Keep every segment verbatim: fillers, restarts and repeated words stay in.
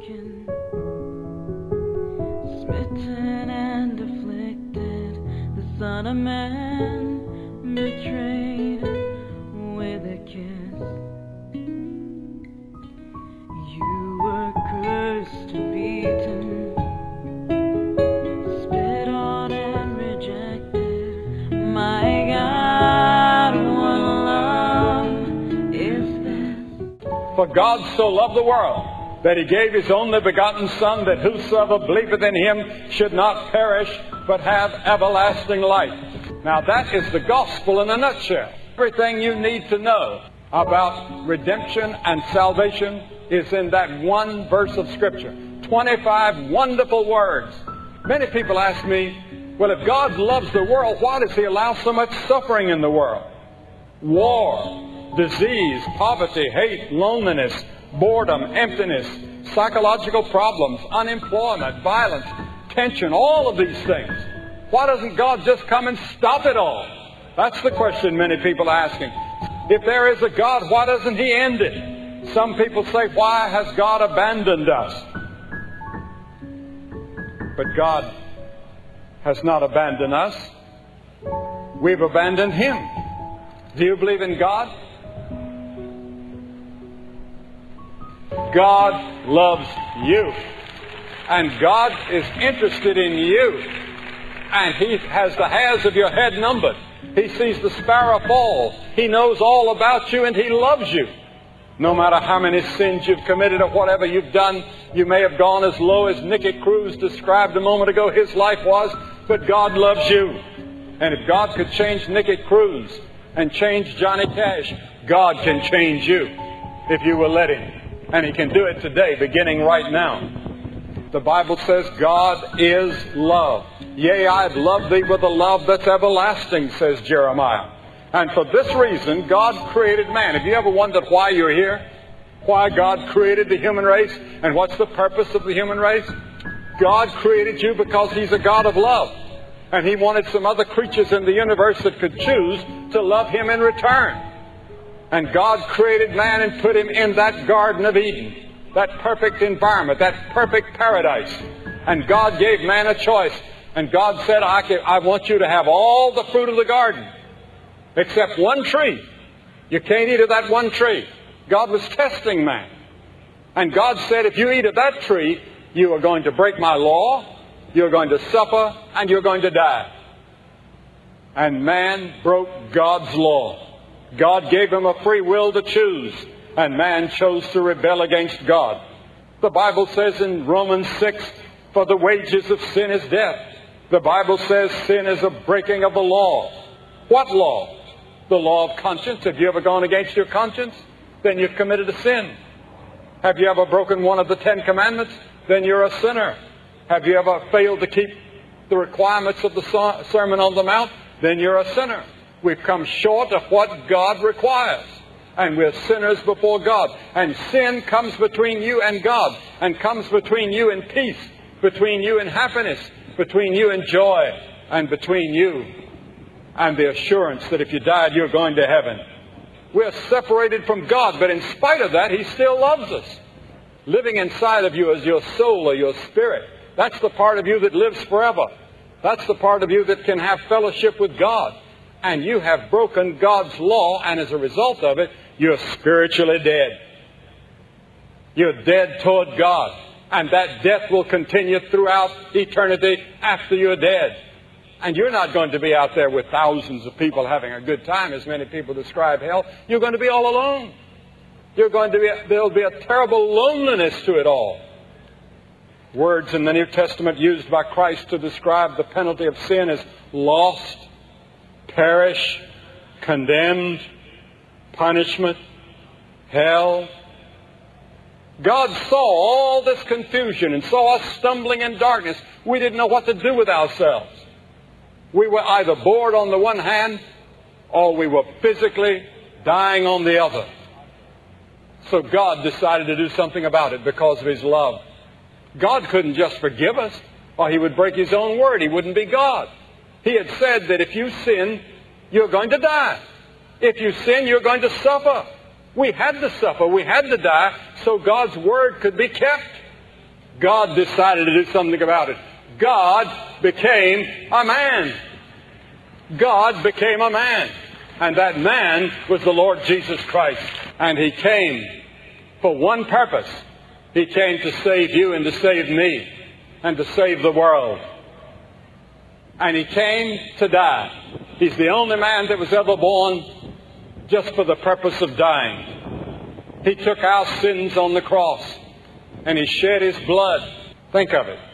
stricken, smitten and afflicted, the Son of Man betrayed with a kiss. You were cursed and beaten, spit on and rejected. My God, what love is this? For God so loved the world that He gave His only begotten Son, that whosoever believeth in Him should not perish, but have everlasting life. Now that is the gospel in a nutshell. Everything you need to know about redemption and salvation is in that one verse of Scripture. twenty-five wonderful words. Many people ask me, well, if God loves the world, why does He allow so much suffering in the world? War, disease, poverty, hate, loneliness, boredom, emptiness, psychological problems, unemployment, violence, tension, all of these things. Why doesn't God just come and stop it all? That's the question many people are asking. If there is a God, why doesn't He end it? Some people say, why has God abandoned us? But God has not abandoned us. We've abandoned Him. Do you believe in God? God loves you. And God is interested in you. And He has the hairs of your head numbered. He sees the sparrow fall. He knows all about you and He loves you. No matter how many sins you've committed or whatever you've done, you may have gone as low as Nicky Cruz described a moment ago his life was, but God loves you. And if God could change Nicky Cruz and change Johnny Cash, God can change you if you will let Him. And He can do it today, beginning right now. The Bible says God is love. Yea, I've loved thee with a love that's everlasting, says Jeremiah. And for this reason, God created man. Have you ever wondered why you're here? Why God created the human race? And what's the purpose of the human race? God created you because He's a God of love. And He wanted some other creatures in the universe that could choose to love Him in return. And God created man and put him in that Garden of Eden, that perfect environment, that perfect paradise. And God gave man a choice. And God said, I, can, I want you to have all the fruit of the garden, except one tree. You can't eat of that one tree. God was testing man. And God said, if you eat of that tree, you are going to break my law, you're going to suffer, and you're going to die. And man broke God's law. God gave him a free will to choose, and man chose to rebel against God. The Bible says in Romans six, for the wages of sin is death. The Bible says sin is a breaking of the law. What law? The law of conscience. Have you ever gone against your conscience? Then you've committed a sin. Have you ever broken one of the Ten Commandments? Then you're a sinner. Have you ever failed to keep the requirements of the Sermon on the Mount? Then you're a sinner. We've come short of what God requires. And we're sinners before God. And sin comes between you and God. And comes between you and peace. Between you and happiness. Between you and joy. And between you and the assurance that if you died, you're going to heaven. We're separated from God. But in spite of that, He still loves us. Living inside of you is your soul or your spirit. That's the part of you that lives forever. That's the part of you that can have fellowship with God. And you have broken God's law, and as a result of it, you're spiritually dead. You're dead toward God. And that death will continue throughout eternity after you're dead. And you're not going to be out there with thousands of people having a good time, as many people describe hell. You're going to be all alone. You're going to be, there'll be a terrible loneliness to it all. Words in the New Testament used by Christ to describe the penalty of sin is lost, perish, condemned, punishment, hell. God saw all this confusion and saw us stumbling in darkness. We didn't know what to do with ourselves. We were either bored on the one hand, or we were physically dying on the other. So God decided to do something about it because of His love. God couldn't just forgive us, or He would break His own word. He wouldn't be God. He had said that if you sin, you're going to die. If you sin, you're going to suffer. We had to suffer. We had to die so God's word could be kept. God decided to do something about it. God became a man. God became a man. And that man was the Lord Jesus Christ. And He came for one purpose. He came to save you and to save me and to save the world. And He came to die. He's the only man that was ever born just for the purpose of dying. He took our sins on the cross and He shed His blood. Think of it.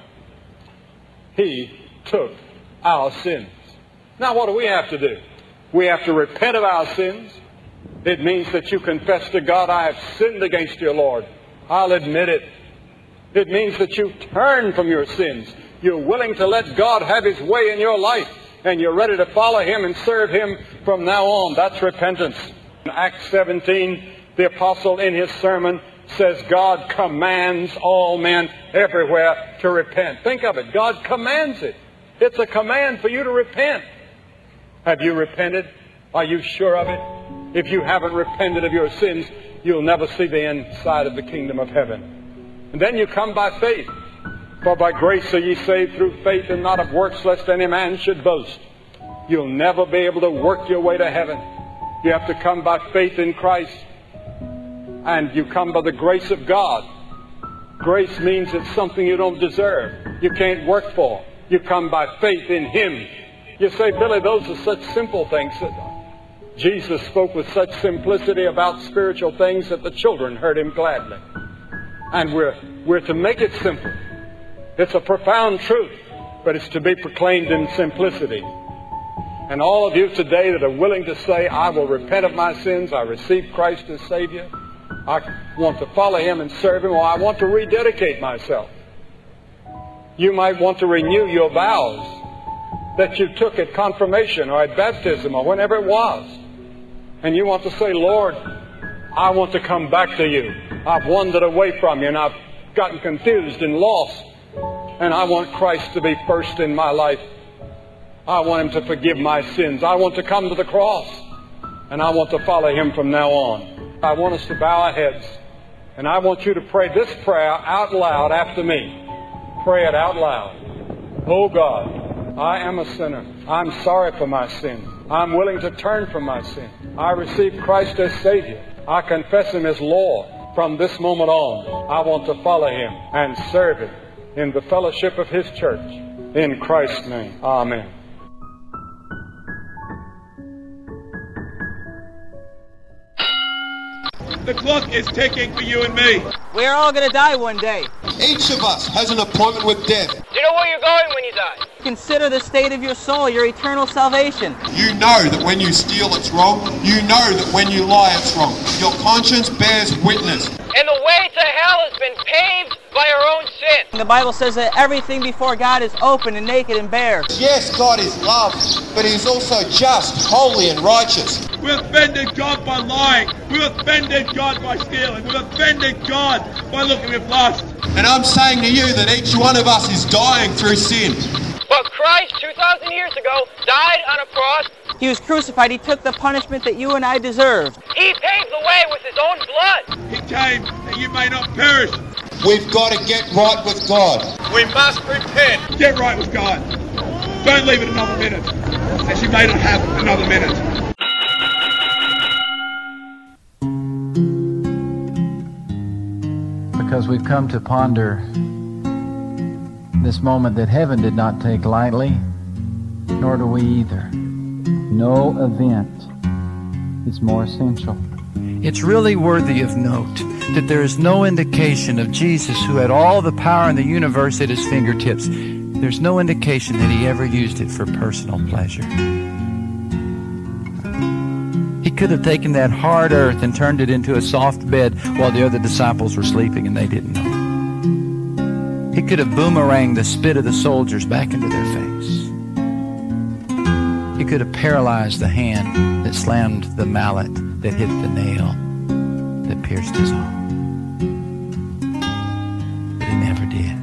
He took our sins. Now what do we have to do? We have to repent of our sins. It means that you confess to God, I have sinned against you, Lord. I'll admit it. It means that you turn from your sins. You're willing to let God have His way in your life. And you're ready to follow Him and serve Him from now on. That's repentance. In Acts seventeen, the apostle in his sermon says God commands all men everywhere to repent. Think of it. God commands it. It's a command for you to repent. Have you repented? Are you sure of it? If you haven't repented of your sins, you'll never see the inside of the kingdom of heaven. And then you come by faith. For by grace are ye saved through faith, and not of works, lest any man should boast. You'll never be able to work your way to heaven. You have to come by faith in Christ. And you come by the grace of God. Grace means it's something you don't deserve. You can't work for. You come by faith in Him. You say, Billy, those are such simple things. Jesus spoke with such simplicity about spiritual things that the children heard Him gladly. And we're, we're to make it simple. It's a profound truth, but it's to be proclaimed in simplicity. And all of you today that are willing to say, I will repent of my sins, I receive Christ as Savior, I want to follow Him and serve Him, or I want to rededicate myself. You might want to renew your vows that you took at confirmation or at baptism or whenever it was. And you want to say, Lord, I want to come back to you. I've wandered away from you and I've gotten confused and lost. And I want Christ to be first in my life. I want Him to forgive my sins. I want to come to the cross. And I want to follow Him from now on. I want us to bow our heads. And I want you to pray this prayer out loud after me. Pray it out loud. Oh God, I am a sinner. I'm sorry for my sin. I'm willing to turn from my sin. I receive Christ as Savior. I confess Him as Lord. From this moment on, I want to follow Him and serve Him in the fellowship of His church. In Christ's name, amen. The clock is ticking for you and me. We're all going to die one day. Each of us has an appointment with death. Do you know where you're going when you die? Consider the state of your soul, your eternal salvation. You know that when you steal, it's wrong. You know that when you lie, it's wrong. Your conscience bears witness. And the way to hell has been paved by our own sin. The Bible says that everything before God is open and naked and bare. Yes, God is love, but He's also just, holy, and righteous. We've offended God by lying. We've offended God by stealing. We've offended God by looking with lust. And I'm saying to you that each one of us is dying through sin. But Christ, two thousand years ago, died on a cross. He was crucified. He took the punishment that you and I deserved. He paved the way with His own blood. He came that you may not perish. We've got to get right with God. We must repent. Get right with God. Don't leave it another minute, as you may not have another minute. Because we've come to ponder this moment that heaven did not take lightly, nor do we either. No event is more essential. It's really worthy of note that there is no indication of Jesus, who had all the power in the universe at His fingertips. There's no indication that He ever used it for personal pleasure. He could have taken that hard earth and turned it into a soft bed while the other disciples were sleeping and they didn't know. He could have boomeranged the spit of the soldiers back into their face. He could have paralyzed the hand that slammed the mallet that hit the nail that pierced His arm. But He never did.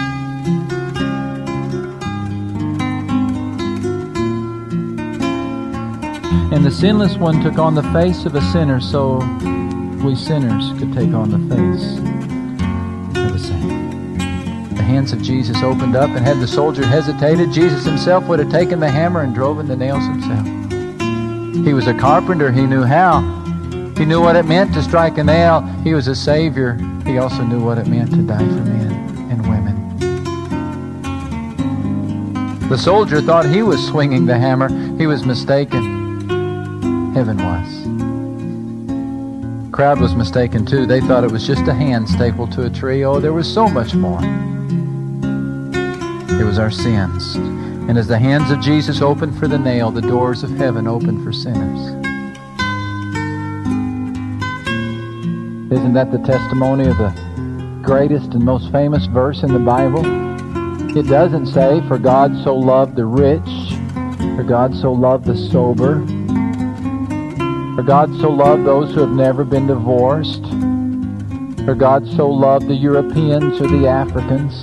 And the sinless one took on the face of a sinner so we sinners could take on the face of a saint. the hands of Jesus opened up, and had the soldier hesitated, Jesus himself would have taken the hammer and driven the nails himself. He was a carpenter. He knew how. He knew what it meant to strike a nail. He was a Savior. He also knew what it meant to die for men and women. The soldier thought he was swinging the hammer. He was mistaken. Heaven was. The crowd was mistaken too. They thought it was just a hand stapled to a tree. Oh, there was so much more. It was our sins. And as the hands of Jesus opened for the nail, the doors of heaven opened for sinners. Isn't that the testimony of the greatest and most famous verse in the Bible? It doesn't say, for God so loved the rich, for God so loved the sober, for God so loved those who have never been divorced, for God so loved the Europeans or the Africans.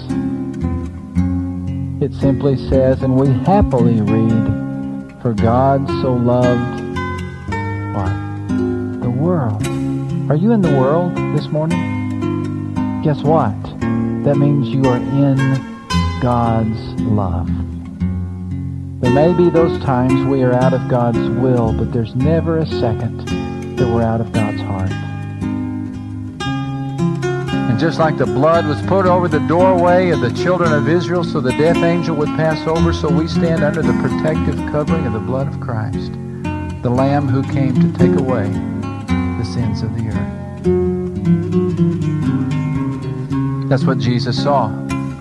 It simply says, and we happily read, for God so loved what? The world. Are you in the world this morning? Guess what? That means you are in God's love. There may be those times we are out of God's will, but there's never a second that we're out of God's heart. And just like the blood was put over the doorway of the children of Israel so the death angel would pass over, so we stand under the protective covering of the blood of Christ, the Lamb who came to take away the sins of the earth. That's what Jesus saw.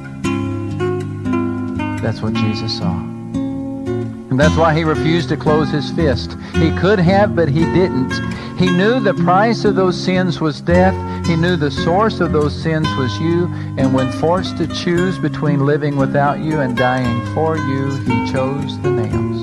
That's what Jesus saw. And that's why he refused to close his fist. He could have, but he didn't. He knew the price of those sins was death. He knew the source of those sins was you. And when forced to choose between living without you and dying for you, he chose the nails.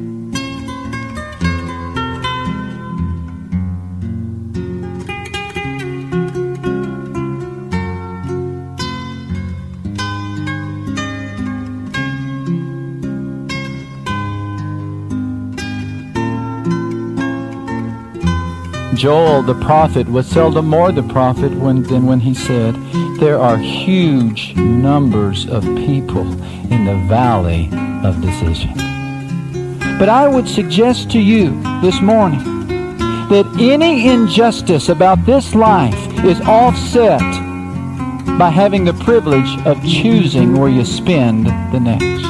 Joel the prophet was seldom more the prophet when, than when he said, there are huge numbers of people in the valley of decision. But I would suggest to you this morning that any injustice about this life is offset by having the privilege of choosing where you spend the next.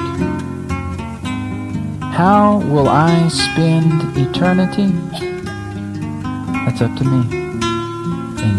How will I spend eternity? That's up to me and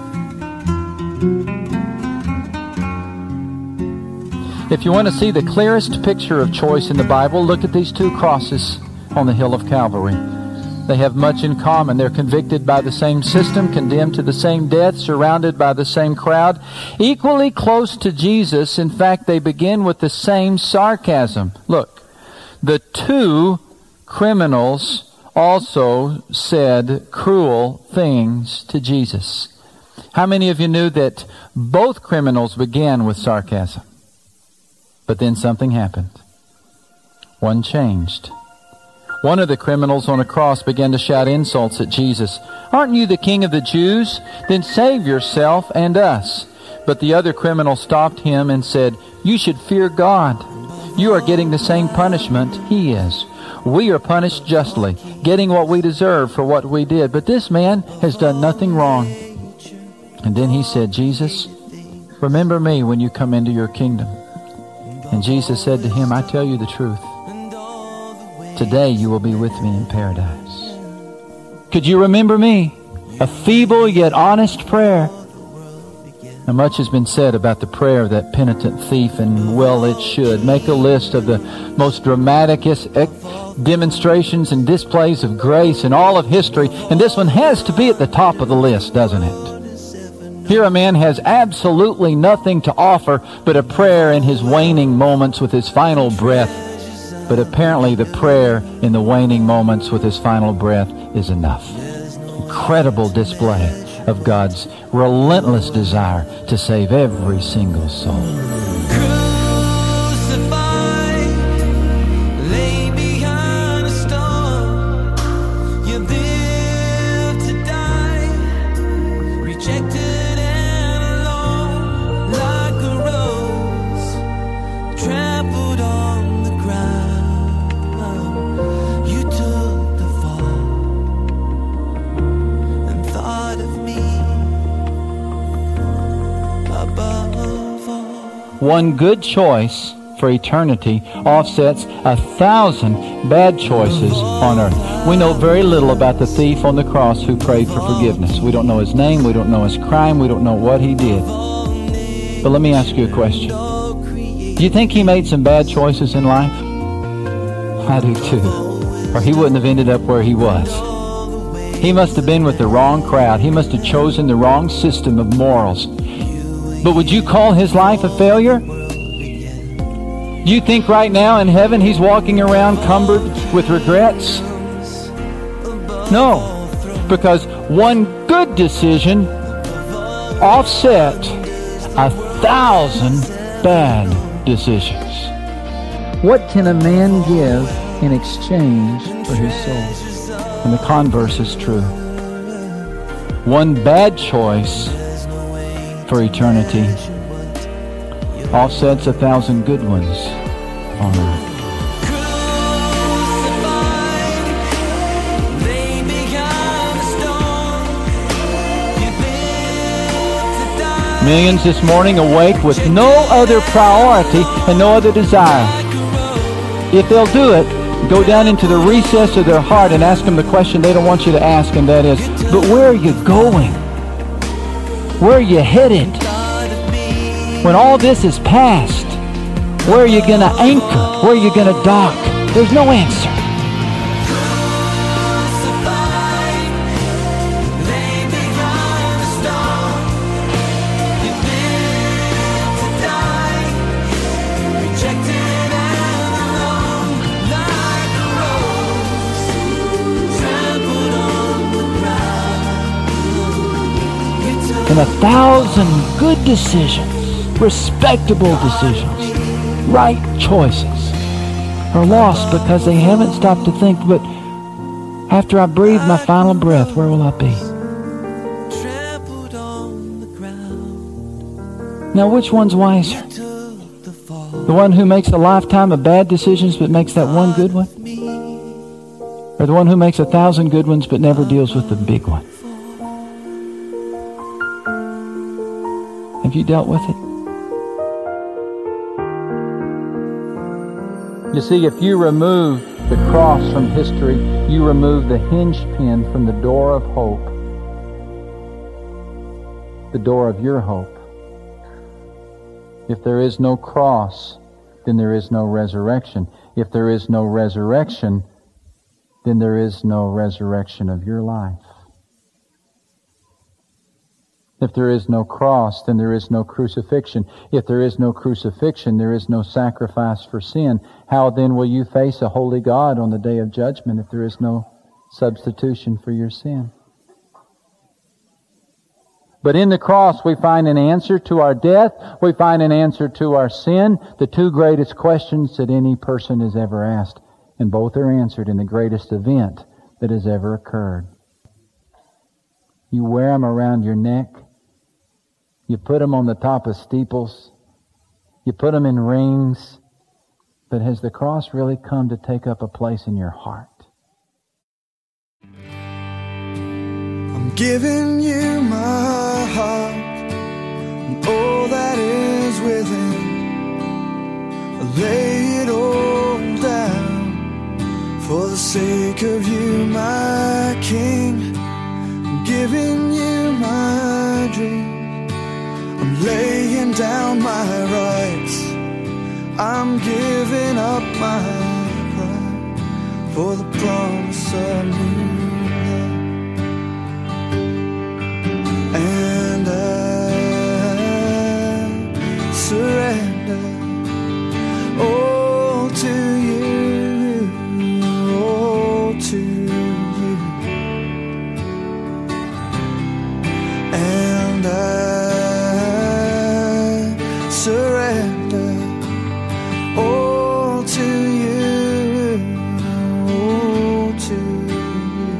you. If you want to see the clearest picture of choice in the Bible, look at these two crosses on the hill of Calvary. They have much in common. They're convicted by the same system, condemned to the same death, surrounded by the same crowd, equally close to Jesus. In fact, they begin with the same sarcasm. Look, the two criminals also said cruel things to Jesus. How many of you knew that both criminals began with sarcasm? But then something happened. One changed. One of the criminals on a cross began to shout insults at Jesus. Aren't you the King of the Jews? Then save yourself and us. But the other criminal stopped him and said, you should fear God. You are getting the same punishment he is. We are punished justly, getting what we deserve for what we did. But this man has done nothing wrong. And then he said, Jesus, remember me when you come into your kingdom. And Jesus said to him, I tell you the truth. Today you will be with me in paradise. Could you remember me? A feeble yet honest prayer. Now, much has been said about the prayer of that penitent thief, and well, it should. Make a list of the most dramatic demonstrations and displays of grace in all of history, and this one has to be at the top of the list, doesn't it? Here a man has absolutely nothing to offer but a prayer in his waning moments with his final breath. But apparently the prayer in the waning moments with his final breath is enough. Incredible display of God's relentless desire to save every single soul. one good choice for eternity offsets a thousand bad choices on earth. We know very little about the thief on the cross who prayed for forgiveness. We don't know his name. We don't know his crime. We don't know what he did. But let me ask you a question. Do you think he made some bad choices in life? I do too. Or he wouldn't have ended up where he was. He must have been with the wrong crowd. He must have chosen the wrong system of morals. But would you call his life a failure? Do you think right now in heaven he's walking around cumbered with regrets? No, because one good decision offset a thousand bad decisions. What can a man give in exchange for his soul? And the converse is true. One bad choice for eternity offsets a thousand good ones on earth. Millions this morning awake with no other priority and no other desire. If they'll do it, go down into the recess of their heart and ask them the question they don't want you to ask, and that is, but where are you going? Where are you headed? When all this is past, where are you going to anchor? Where are you going to dock? There's no answer. And a thousand good decisions, respectable decisions, right choices are lost because they haven't stopped to think, but after I breathe my final breath, where will I be? Now, which one's wiser? The one who makes a lifetime of bad decisions but makes that one good one? Or the one who makes a thousand good ones but never deals with the big one? Have you dealt with it? You see, if you remove the cross from history, you remove the hinge pin from the door of hope, the door of your hope. If there is no cross, then there is no resurrection. If there is no resurrection, then there is no resurrection of your life. If there is no cross, then there is no crucifixion. If there is no crucifixion, there is no sacrifice for sin. How then will you face a holy God on the day of judgment if there is no substitution for your sin? But in the cross we find an answer to our death. We find an answer to our sin. The two greatest questions that any person has ever asked. And both are answered in the greatest event that has ever occurred. You wear them around your neck. You put them on the top of steeples. You put them in rings. But has the cross really come to take up a place in your heart? I'm giving you my heart and all that is within. I lay it all down for the sake of you, my King. I'm giving you my dreams. I'm laying down my rights. I'm giving up my pride for the promise of new life. And I surrender all to you, all to you. And I surrender all to you, all to you.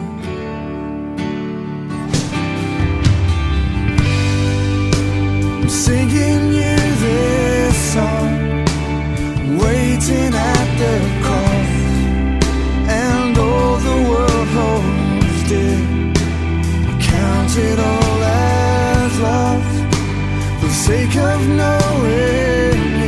I'm singing you this song, waiting at the cross, and all the world holds dear. I count it all as lost for the sake of knowing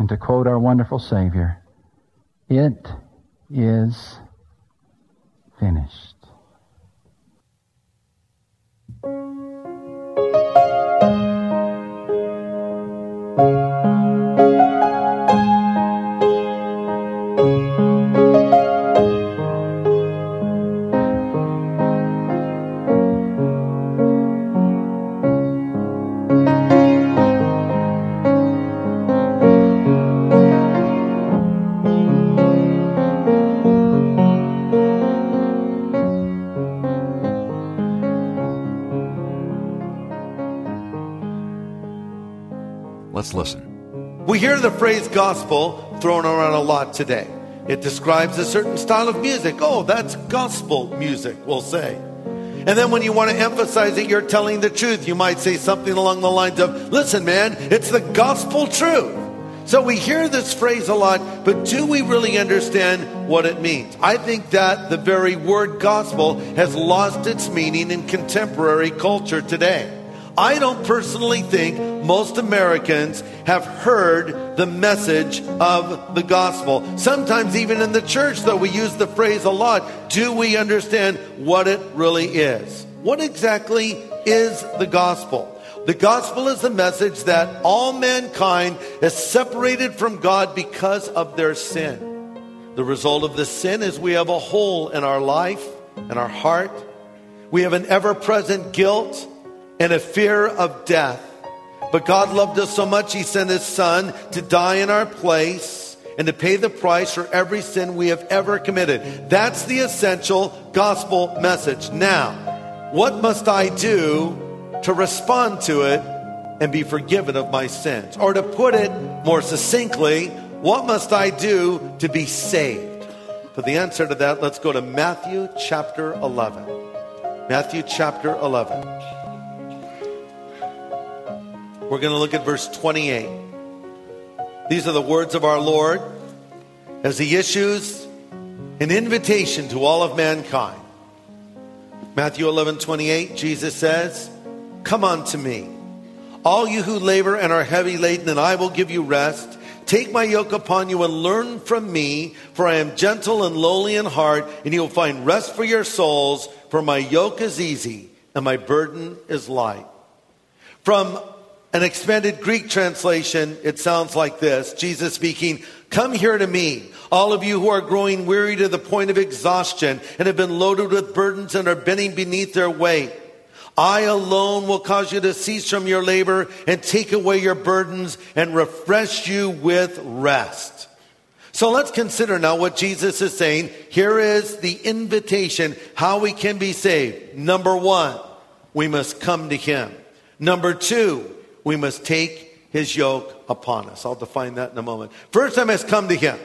And to quote our wonderful Savior, it is finished. Let's listen. We hear the phrase gospel thrown around a lot today. It describes a certain style of music. Oh, that's gospel music, we'll say. And then when you want to emphasize that you're telling the truth, you might say something along the lines of, listen, man, it's the gospel truth. So we hear this phrase a lot, but do we really understand what it means? I think that the very word gospel has lost its meaning in contemporary culture today. I don't personally think most Americans have heard the message of the gospel. Sometimes even in the church, though, we use the phrase a lot. Do we understand what it really is? What exactly is the gospel? The gospel is the message that all mankind is separated from God because of their sin. The result of this sin is we have a hole in our life and our heart. We have an ever-present guilt and a fear of death. But God loved us so much, He sent His Son to die in our place and to pay the price for every sin we have ever committed. That's the essential gospel message. Now, what must I do to respond to it and be forgiven of my sins? Or to put it more succinctly, what must I do to be saved? For the answer to that, let's go to Matthew chapter eleven. Matthew chapter eleven. We're going to look at verse twenty-eight. These are the words of our Lord as He issues an invitation to all of mankind. Matthew eleven twenty-eight, Jesus says, "Come unto me, all you who labor and are heavy laden, and I will give you rest. Take my yoke upon you and learn from me, for I am gentle and lowly in heart, and you will find rest for your souls. For my yoke is easy and my burden is light." From an expanded Greek translation, it sounds like this. Jesus speaking, "Come here to me, all of you who are growing weary to the point of exhaustion and have been loaded with burdens and are bending beneath their weight. I alone will cause you to cease from your labor and take away your burdens and refresh you with rest." So let's consider now what Jesus is saying. Here is the invitation, how we can be saved. Number one, we must come to Him. Number two, we must take His yoke upon us. I'll define that in a moment. First, I must come to Him.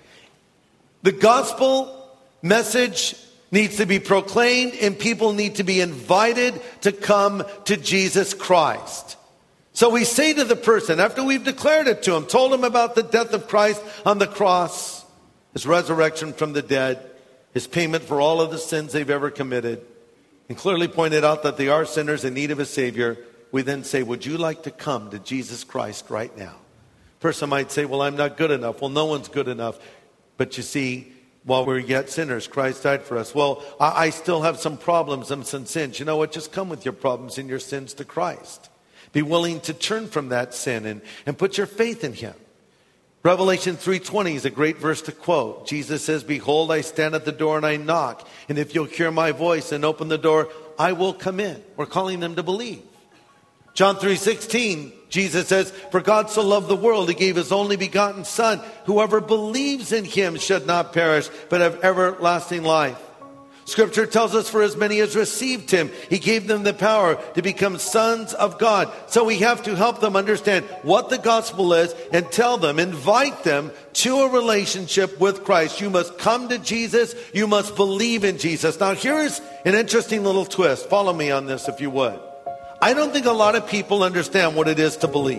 The gospel message needs to be proclaimed, and people need to be invited to come to Jesus Christ. So we say to the person, after we've declared it to him, told him about the death of Christ on the cross, His resurrection from the dead, His payment for all of the sins they've ever committed, and clearly pointed out that they are sinners in need of a Savior, we then say, would you like to come to Jesus Christ right now? Person might say, well, I'm not good enough. Well, no one's good enough. But you see, while we're yet sinners, Christ died for us. Well, I, I still have some problems and some sins. You know what? Just come with your problems and your sins to Christ. Be willing to turn from that sin and, and put your faith in Him. Revelation three twenty is a great verse to quote. Jesus says, "Behold, I stand at the door and I knock. And if you'll hear my voice and open the door, I will come in." We're calling them to believe. John three sixteen, Jesus says, "For God so loved the world, He gave His only begotten Son. Whoever believes in Him should not perish, but have everlasting life." Scripture tells us, for as many as received Him, He gave them the power to become sons of God. So we have to help them understand what the gospel is and tell them, invite them to a relationship with Christ. You must come to Jesus. You must believe in Jesus. Now here's an interesting little twist. Follow me on this if you would. I don't think a lot of people understand what it is to believe.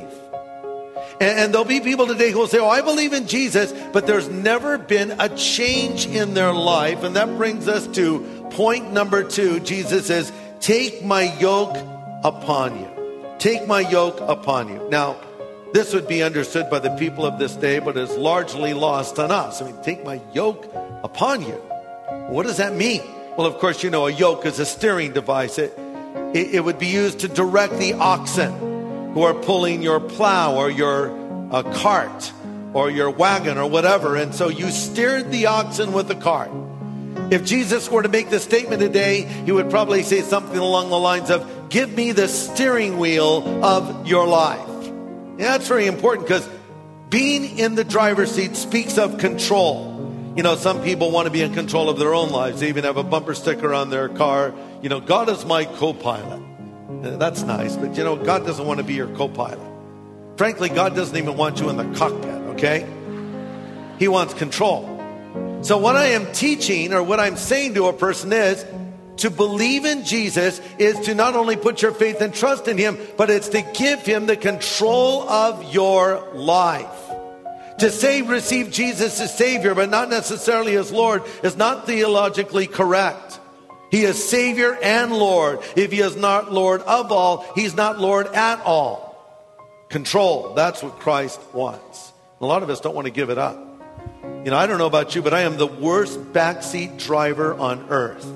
And, and there'll be people today who will say, oh, I believe in Jesus, but there's never been a change in their life. And that brings us to point number two. Jesus says, take my yoke upon you. Take my yoke upon you. Now, this would be understood by the people of this day, but is largely lost on us. I mean, take my yoke upon you. What does that mean? Well, of course, you know, a yoke is a steering device. It, it, it would be used to direct the oxen who are pulling your plow or your uh, cart or your wagon or whatever. And so you steered the oxen with the cart. If Jesus were to make this statement today, he would probably say something along the lines of, give me the steering wheel of your life. Yeah, that's very important, because being in the driver's seat speaks of control. You know, some people want to be in control of their own lives. They even have a bumper sticker on their car. You know, God is my co-pilot. That's nice, but you know, God doesn't want to be your co-pilot. Frankly, God doesn't even want you in the cockpit, okay? He wants control. So what I am teaching, or what I'm saying to a person, is to believe in Jesus is to not only put your faith and trust in him, but it's to give him the control of your life. To say receive Jesus as Savior, but not necessarily as Lord, is not theologically correct. He is Savior and Lord. If he is not Lord of all, he's not Lord at all. Control, that's what Christ wants. A lot of us don't want to give it up. You know, I don't know about you, but I am the worst backseat driver on earth.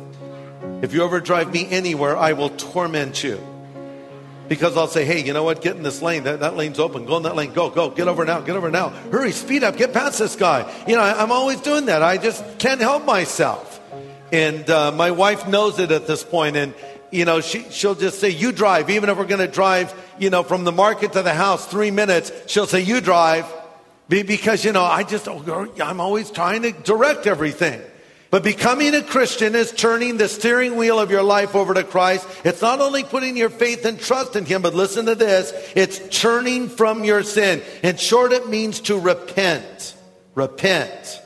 If you ever drive me anywhere, I will torment you. Because I'll say, hey, you know what? Get in this lane. That, that lane's open. Go in that lane. Go, go. Get over now. Get over now. Hurry, speed up. Get past this guy. You know, I, I'm always doing that. I just can't help myself. And uh, my wife knows it at this point. And, you know, she, she'll just say, you drive. Even if we're going to drive, you know, from the market to the house, three minutes, she'll say, you drive. Be, because, you know, I just, I'm always trying to direct everything. But becoming a Christian is turning the steering wheel of your life over to Christ. It's not only putting your faith and trust in him, but listen to this. It's turning from your sin. In short, it means to repent. Repent.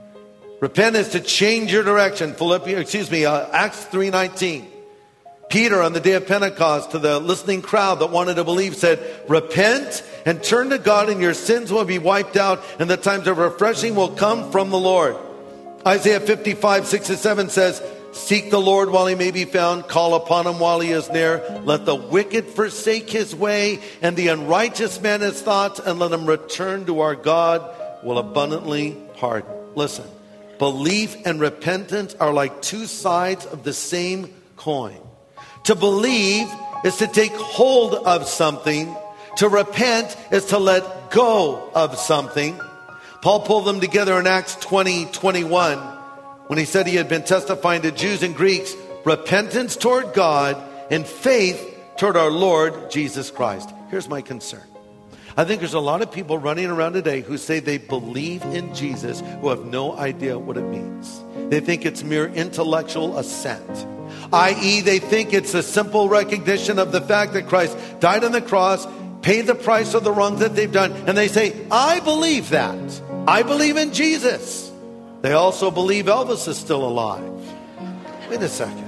Repent is to change your direction. Philippians, excuse me, uh, Acts three nineteen. Peter, on the day of Pentecost, to the listening crowd that wanted to believe, said, repent and turn to God, and your sins will be wiped out, and the times of refreshing will come from the Lord. Isaiah fifty-five, six to seven says, seek the Lord while he may be found. Call upon him while he is near. Let the wicked forsake his way, and the unrighteous man his thoughts, and let him return to our God, will abundantly pardon. Listen, belief and repentance are like two sides of the same coin. To believe is to take hold of something. To repent is to let go of something. Paul pulled them together in Acts twenty, twenty-one when he said he had been testifying to Jews and Greeks, repentance toward God and faith toward our Lord Jesus Christ. Here's my concern. I think there's a lot of people running around today who say they believe in Jesus who have no idea what it means. They think it's mere intellectual assent, that is they think it's a simple recognition of the fact that Christ died on the cross, paid the price of the wrongs that they've done, and they say, I believe that. I believe in Jesus. They also believe Elvis is still alive. Wait a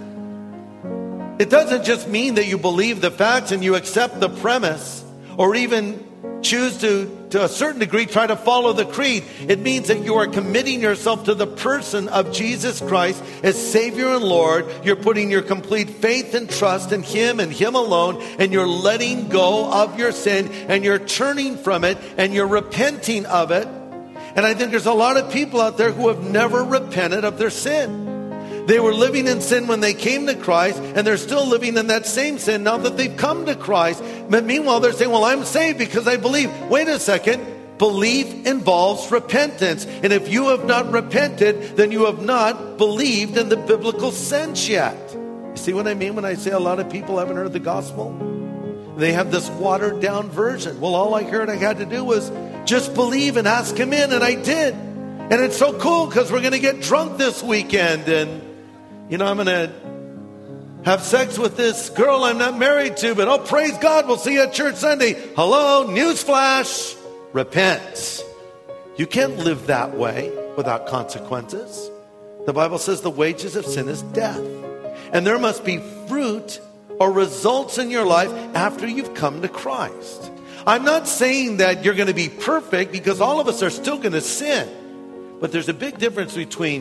second. It doesn't just mean that you believe the facts and you accept the premise, or even choose to, to a certain degree, try to follow the creed. It means that you are committing yourself to the person of Jesus Christ as Savior and Lord. You're putting your complete faith and trust in him and him alone, and you're letting go of your sin, and you're turning from it, and you're repenting of it. And I think there's a lot of people out there who have never repented of their sin. They were living in sin when they came to Christ, and they're still living in that same sin now that they've come to Christ. But meanwhile, they're saying, well, I'm saved because I believe. Wait a second. Belief involves repentance. And if you have not repented, then you have not believed in the biblical sense yet. You see what I mean when I say a lot of people haven't heard the gospel? They have this watered down version. Well, all I heard I had to do was just believe and ask him in, and I did. And it's so cool because we're going to get drunk this weekend, and you know, I'm going to have sex with this girl I'm not married to, but oh, praise God, we'll see you at church Sunday. Hello, newsflash, repent. You can't live that way without consequences. The Bible says the wages of sin is death. And there must be fruit or results in your life after you've come to Christ. I'm not saying that you're going to be perfect, because all of us are still going to sin. But there's a big difference between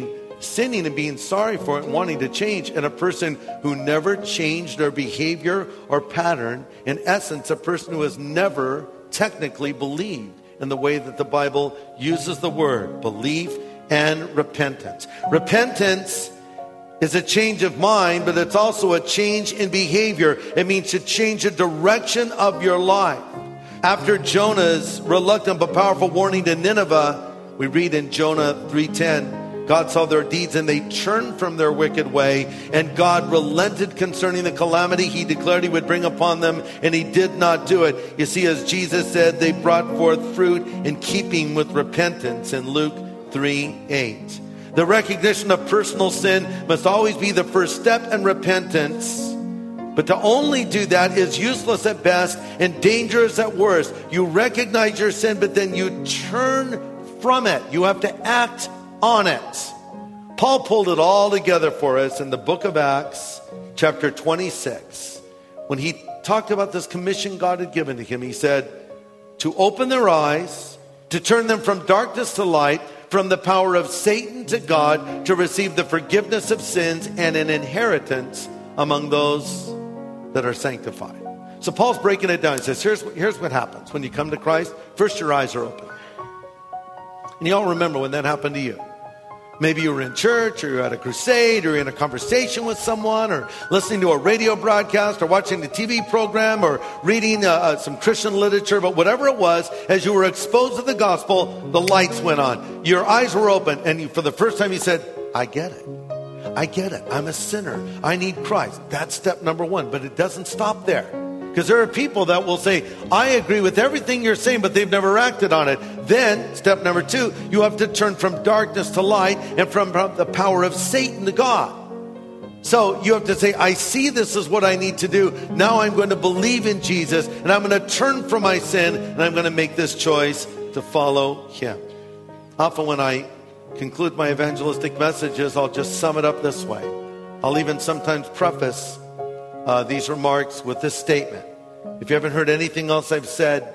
sinning and being sorry for it and wanting to change, and a person who never changed their behavior or pattern. In essence, a person who has never technically believed in the way that the Bible uses the word belief and repentance. Repentance is a change of mind, but it's also a change in behavior. It means to change the direction of your life. After Jonah's reluctant but powerful warning to Nineveh, we read in Jonah three ten, God saw their deeds and they turned from their wicked way, and God relented concerning the calamity he declared he would bring upon them, and he did not do it. You see, as Jesus said, they brought forth fruit in keeping with repentance in Luke three eight. The recognition of personal sin must always be the first step in repentance. But to only do that is useless at best and dangerous at worst. You recognize your sin, but then you turn from it. You have to act on it. Paul pulled it all together for us in the book of Acts, chapter twenty-six. When he talked about this commission God had given to him, he said, to open their eyes, to turn them from darkness to light, from the power of Satan to God, to receive the forgiveness of sins and an inheritance among those that are sanctified. So Paul's breaking it down. He says, here's, here's what happens when you come to Christ. First, your eyes are open. And you all remember when that happened to you. Maybe you were in church, or you're at a crusade, or you're in a conversation with someone, or listening to a radio broadcast, or watching a T V program, or reading uh, uh, some Christian literature. But whatever it was, as you were exposed to the gospel, the lights went on. Your eyes were open, and you, for the first time you said, I get it. I get it. I'm a sinner. I need Christ. That's step number one. But it doesn't stop there. Because there are people that will say, I agree with everything you're saying, but they've never acted on it. Then, step number two, you have to turn from darkness to light and from the power of Satan to God. So you have to say, I see this is what I need to do. Now I'm going to believe in Jesus, and I'm going to turn from my sin, and I'm going to make this choice to follow him. Often when I conclude my evangelistic messages, I'll just sum it up this way. I'll even sometimes preface uh, these remarks with this statement. If you haven't heard anything else I've said,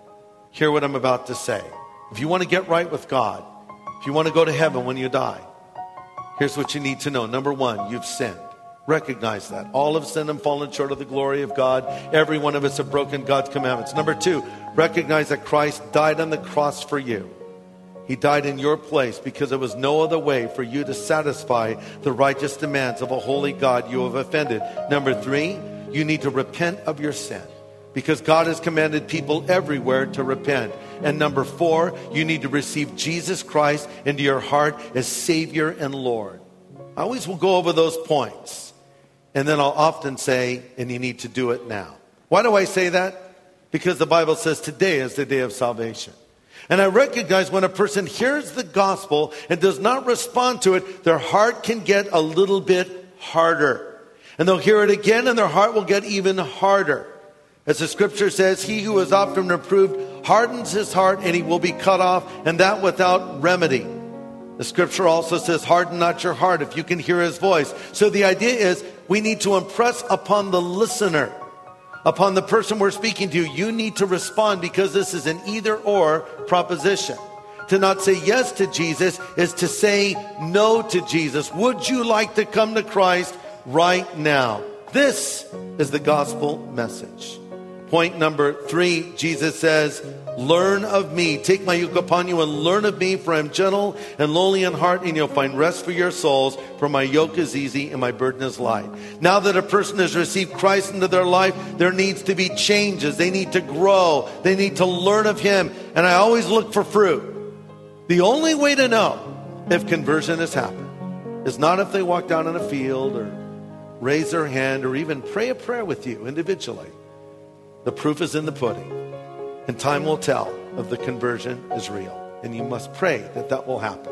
hear what I'm about to say. If you want to get right with God, if you want to go to heaven when you die, here's what you need to know. Number one, you've sinned. Recognize that. All have sinned and fallen short of the glory of God. Every one of us have broken God's commandments. Number two, recognize that Christ died on the cross for you. He died in your place because there was no other way for you to satisfy the righteous demands of a holy God you have offended. Number three, you need to repent of your sin because God has commanded people everywhere to repent. And number four, you need to receive Jesus Christ into your heart as Savior and Lord. I always will go over those points. And then I'll often say, and you need to do it now. Why do I say that? Because the Bible says today is the day of salvation. And I recognize when a person hears the gospel and does not respond to it, their heart can get a little bit harder. And they'll hear it again and their heart will get even harder. As the scripture says, he who is often reproved hardens his heart and he will be cut off, and that without remedy. The scripture also says, harden not your heart if you can hear his voice. So the idea is we need to impress upon the listener, upon the person we're speaking to, you need to respond because this is an either or proposition. To not say yes to Jesus is to say no to Jesus. Would you like to come to Christ right now? This is the gospel message. Point number three, Jesus says, learn of me. Take my yoke upon you and learn of me, for I am gentle and lowly in heart, and you'll find rest for your souls. For my yoke is easy and my burden is light. Now that a person has received Christ into their life, there needs to be changes. They need to grow. They need to learn of him. And I always look for fruit. The only way to know if conversion has happened is not if they walk down in a field or raise their hand or even pray a prayer with you individually. The proof is in the pudding. And time will tell if the conversion is real. And you must pray that that will happen.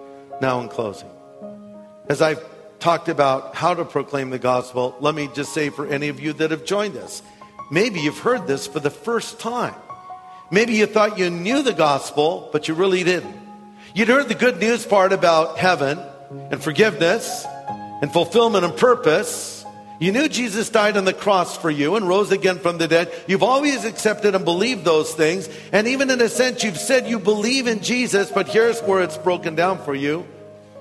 Now in closing, as I've talked about how to proclaim the gospel, let me just say for any of you that have joined us, maybe you've heard this for the first time. Maybe you thought you knew the gospel, but you really didn't. You'd heard the good news part about heaven and forgiveness and fulfillment and purpose. You knew Jesus died on the cross for you and rose again from the dead. You've always accepted and believed those things. And even in a sense, you've said you believe in Jesus, but here's where it's broken down for you.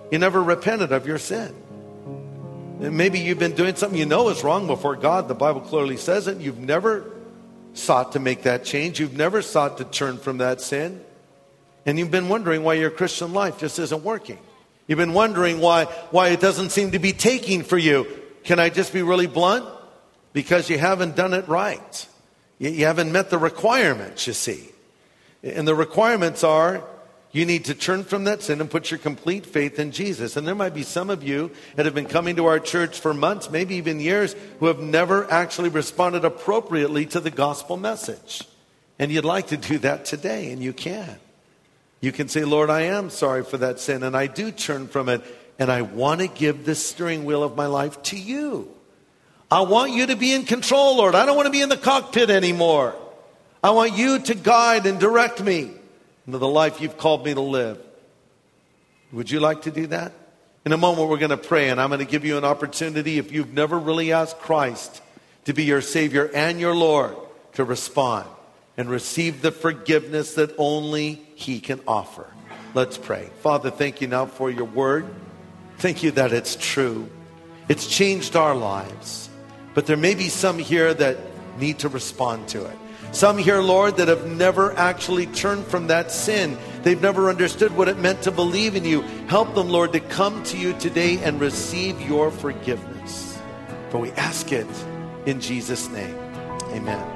You never repented of your sin. And maybe you've been doing something you know is wrong before God. The Bible clearly says it. You've never sought to make that change. You've never sought to turn from that sin. And you've been wondering why your Christian life just isn't working. You've been wondering why, why it doesn't seem to be taking for you. Can I just be really blunt? Because you haven't done it right. You, you haven't met the requirements, you see. And the requirements are, you need to turn from that sin and put your complete faith in Jesus. And there might be some of you that have been coming to our church for months, maybe even years, who have never actually responded appropriately to the gospel message. And you'd like to do that today, and you can. You can say, Lord, I am sorry for that sin, and I do turn from it, and I want to give this steering wheel of my life to you. I want you to be in control, Lord. I don't want to be in the cockpit anymore. I want you to guide and direct me into the life you've called me to live. Would you like to do that? In a moment, we're going to pray, and I'm going to give you an opportunity, if you've never really asked Christ to be your Savior and your Lord, to respond and receive the forgiveness that only He can offer. Let's pray. Father, thank you now for your word. Thank you that it's true. It's changed our lives. But there may be some here that need to respond to it. Some here, Lord, that have never actually turned from that sin. They've never understood what it meant to believe in you. Help them, Lord, to come to you today and receive your forgiveness. For we ask it in Jesus' name. Amen.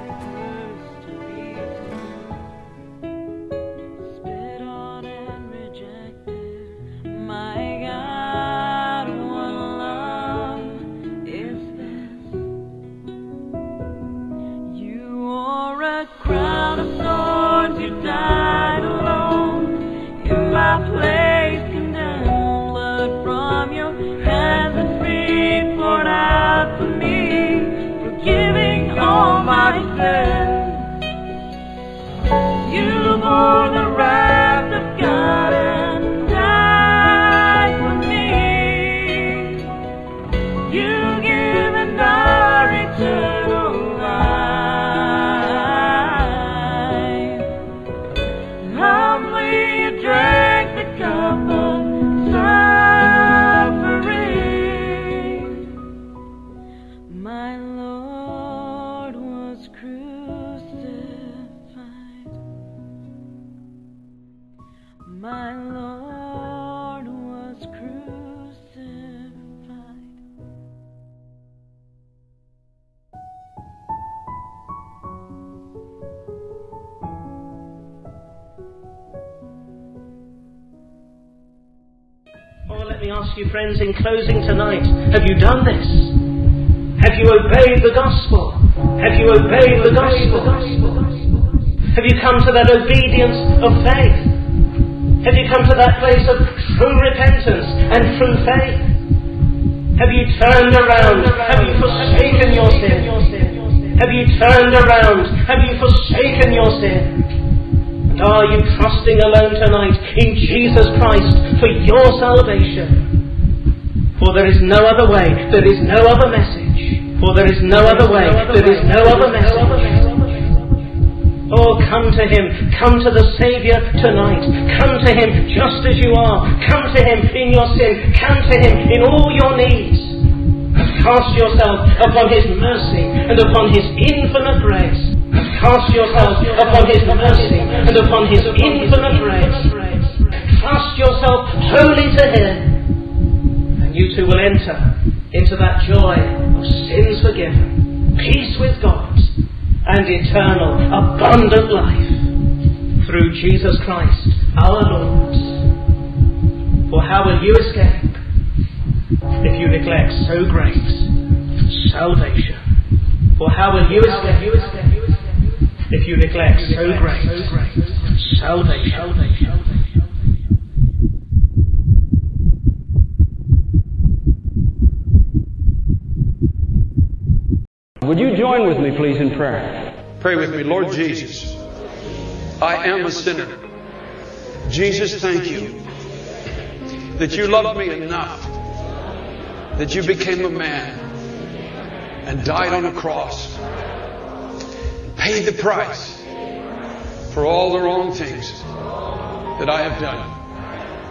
You friends, in closing tonight, have you done this? Have you obeyed the gospel? Have you obeyed the gospel? Have you come to that obedience of faith? Have you come to that place of true repentance and true faith? Have you turned around? Have you forsaken your sin? Have you turned around? Have you forsaken your sin? And are you trusting alone tonight in Jesus Christ for your salvation? For there is no other way, there is no other message. For there is no other way, there is no other message. Oh, come to Him, come to the Saviour tonight. Come to Him just as you are. Come to Him in your sin. Come to Him in all your needs. And cast yourself upon His mercy and upon His infinite grace. And cast yourself upon His mercy and upon His infinite grace. Trust yourself wholly to Him. You too will enter into that joy of sins forgiven, peace with God, and eternal, abundant life through Jesus Christ, our Lord. For how will you escape if you neglect so great salvation? For how will you escape if you neglect so great salvation? Would you join with me, please, in prayer? Pray with me. Lord Jesus, I am a sinner. Jesus, thank you that you loved me enough, that you became a man and died on a cross, paid the price for all the wrong things that I have done.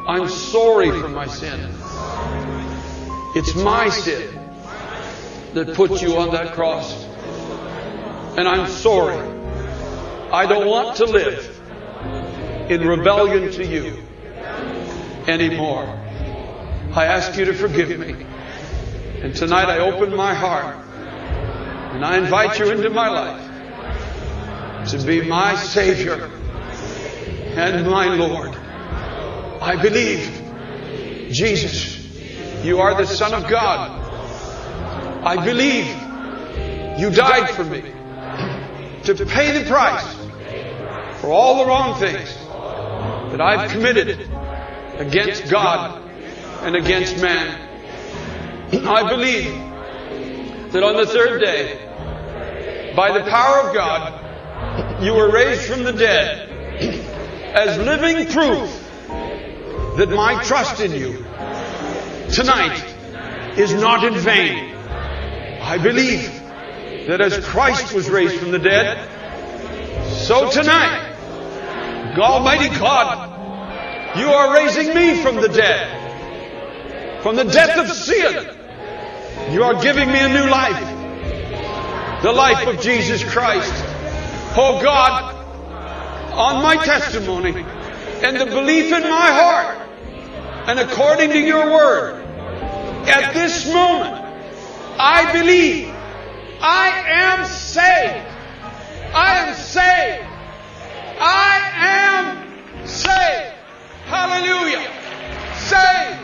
I'm sorry for my sin. It's my sin that put you on that cross. And I'm sorry. I don't want to live in rebellion to you anymore. I ask you to forgive me. And tonight I open my heart and I invite you into my life to be my Savior and my Lord. I believe, Jesus, you are the Son of God. I believe you died for me to pay the price for all the wrong things that I've committed against God and against man. I believe that on the third day, by the power of God, you were raised from the dead as living proof that my trust in you tonight is not in vain. I believe that as Christ was raised from the dead, so tonight, Almighty God, you are raising me from the dead, from the death of sin. You are giving me a new life, the life of Jesus Christ. Oh God, on my testimony and the belief in my heart, and according to your word, at this moment, I believe I am saved. I am saved. I am saved. Hallelujah. Saved.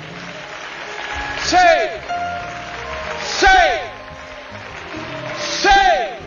Saved. Saved. Saved.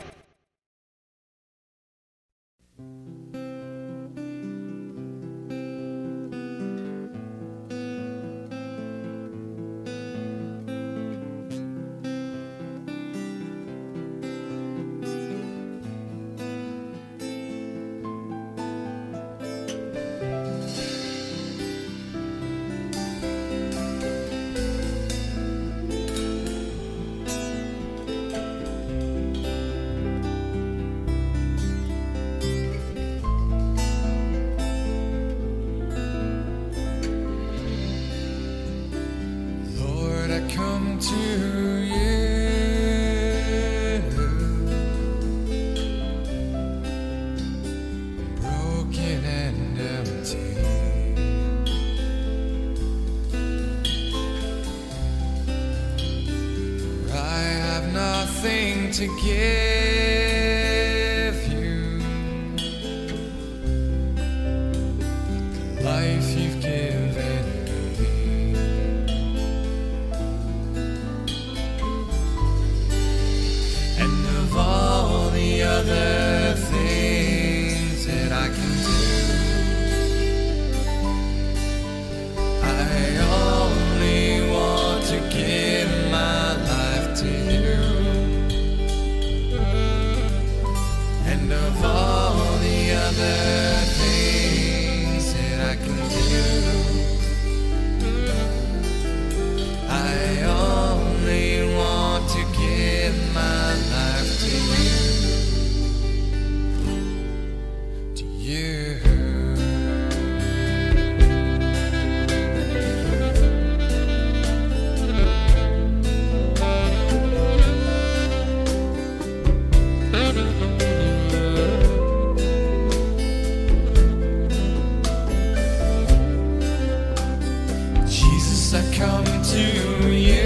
Come to you, broken and empty. For I have nothing to give you, the life you've given. All the other things that I can do, I only want to give my life to you. And of all the other things that I can do, I only want to give my life to you. To you. Jesus, I come to you.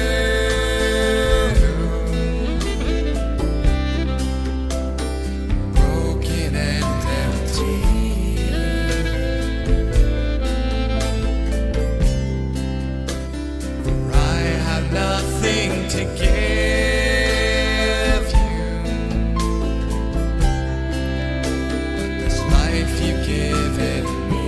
To give you, but this life you've given me.